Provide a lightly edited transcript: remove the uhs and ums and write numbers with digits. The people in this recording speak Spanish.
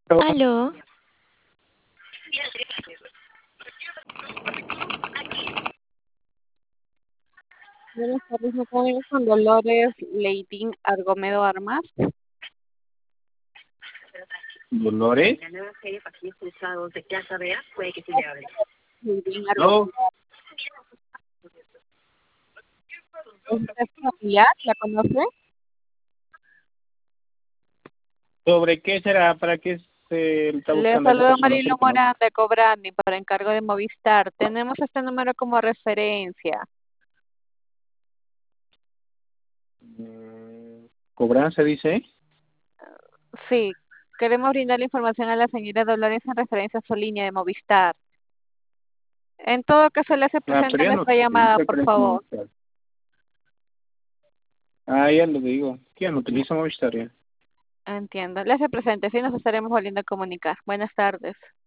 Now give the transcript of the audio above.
Aló, Buenas tardes, me comunico con Dolores Leitín Argomedo Armas. Dolores. Leitín No. Argomedo. ¿Es usted familiar? ¿La conoce? ¿Sobre qué será? ¿Para qué se está Le buscando a esa saludo a persona? Se Marilu le conoce. Morán de Cobrani para encargo de Movistar. Tenemos este número como referencia. ¿Cobranza dice? Sí, queremos brindar la información a la señora Dolores en referencia a su línea de Movistar. En todo caso, le hace Ah, pero presente ya no nuestra llamada, utiliza por precio favor. Movistar. Ah, ya lo digo. ¿Quién utiliza Movistar ya? Entiendo. Le hace presente, sí nos estaremos volviendo a comunicar. Buenas tardes.